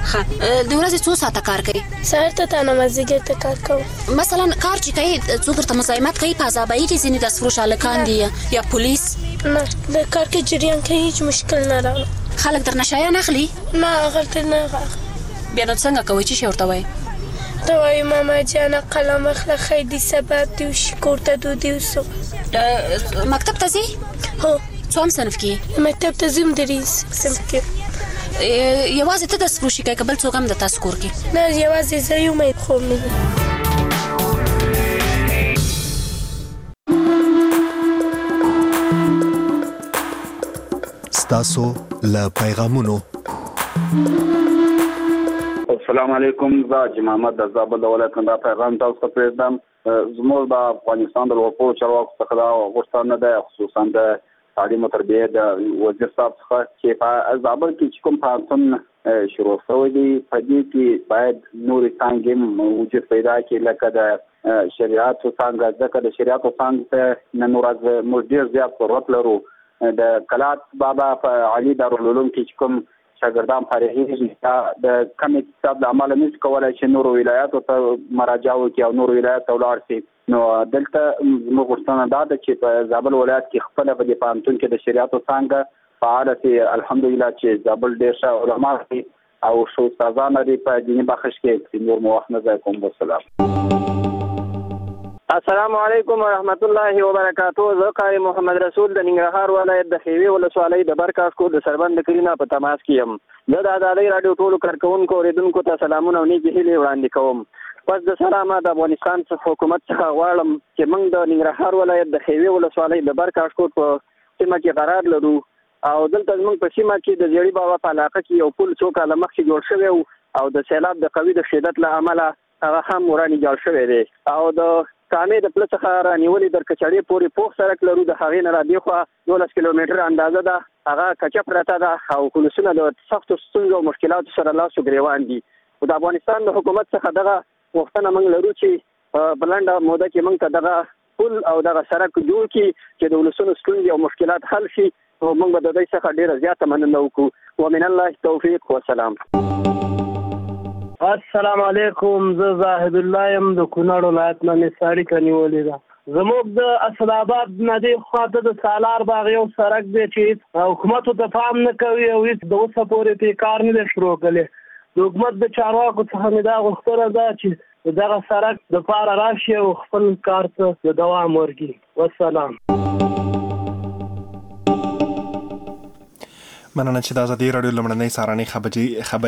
ها د ورځې څو ساعته کار کوي؟ سهار ته تانه مازدیګر ته کار کوم. مثلا کار چې کوي څوک درته مزاحمت کوي په عذابایي کې ځینې داس فروش هلکان دي یا پولیس؟ نه د کار کې جریان کې هیڅ مشکل نه راغله. خلک درنه شیان اخلي؟ نه هغلته نه راغله. بیا نو څنګه کوئ؟ څه شی ورته وایي؟ ته وایي ماما جانه قلم اخله ښایي دې سبا دې وشي کور ته ډوډۍ وسو. مکتب ته ځې؟ هو. څوم صنف کې؟ مکتب ته ځم درې صنف کې. یوازې ته داس فروشي کوې که بل څوک هم د تاسو کور کې؟ نه یوازې زه یم خوب مې دی. ستاسو له پیغامونو. السلام علیکم. زه حاجي محمد د زابل د ولایت نه پیغام تاسو ته پرېږدم. زموږ د افغانستان د لوړپوړو چارواکو څخه دا غوښتنه ده، خصوصا د تعلیم او تربیې د وزیر صاحب څخه چې په زابل کې چې کوم پوهنتون شروع شوی دی په دې کې باید نورې څانګې وجود پیدا کړي، لکه د شریعتو څانګه. ځکه د شریعتو څانګې ته نن ورځ موږ ډېر زیات ضرورت لرو. د کلات بابا په علي دارالعلوم کې چې کوم شاګردان فارغېږي د کم اقتصاد له امله نشي کولی چې نورو ولایاتو ته مراجعه وکړي او نورو ولایاتو ته ولاړ شي. نو دلته زموږ غوښتنه دا ده چې په زابل ولایت کې خپله په دې پوهنتون کې د شریعتو څانګه فعاله شي. الحمدلله چې زابل ډېر ښه علما لري او ښه استادان لري په دیني بخش کې. نور مو وخت نه ضایع کوم. والسلام. السلام علیکم ورحمت الله وبرکاتہ. زه قاری محمد رسول د ننګرهار ولایت د خیوي ولسوالۍ د برکاشکو د سربند کلینا په تماس کې یم. زه د ازادۍ راډیو ټولو کارکونکو اوریدونکو ته سلامونه او نیکې هیلې وړاندې کوم. پس د سلامه د افغانستان حکومت څخه غواړم چې موږ د ننګرهار ولایت د خیوي ولسوالۍ د برکاشکو په سیمه کې قرار لرو او دلته موږ په سیمه کې د زیړی بابا په علاقه کې یو پل څو کاله مخکې جوړ شوی او د سیلاب د قوي د شدت له امله هغه هم ورانی جوړ شوی دی او د کامې د پل څخه رانیولې در کچړې پورې پوخ سړک لرو. د هغې نه را دېخوا 12 کیلومتره اندازه ده. هغه کچه پرته ده او پولیسونه د سختو ستونزو او مشکلاتو سره لاس و ګرېوان دي. د افغانستان د حکومت څخه دغه غوښتنه موږ لرو چې په لنډه موده کې موږ ته دغه پل او دغه سړک جوړ کړي چې د ولسونو ستونزې او مشکلات حل شي او موږ به د دوی څخه ډېره زیاته مننه وکړو. ومن الله التوفیق والسلام. السلام علیکم. زه زاهد الله یم د کونړ ولایت نه مې اړیکه نیولې ده. زموږ د اسد آباد نه دې خواته د سالار باغ یو سړک دی چې حکومت ته پام نه کوي او هېڅ د اوسه پورې پرې کار نه دی شروع کړی. د حکومت د چارواکو څخه مې دا غوښتنه ده چې دغه سړک دپاره راشي او خپل کار ته د دوام ورکړي. والسلام. مننه چې د ازادۍ راډیو لومړنۍ سهارنۍ خبري